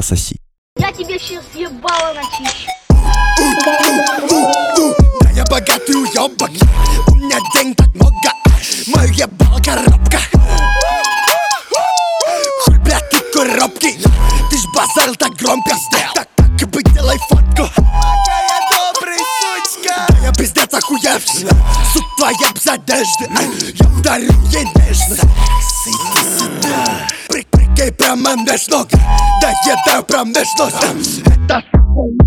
пососи. Я тебе сейчас ебало начищу. Да я богатый уёбок, у меня денег так много, мой ебал коробка. Хуй, блядь, ты коробки, ты ж базарил так громко. Так и быть, делай фотку. Какая добрый сучка. Да я пиздец охуевший, суд твоя без одежды, я дарю ей нежность. Иди сюда, прыгай прямо меж ног, доедаю прям меж ног. Это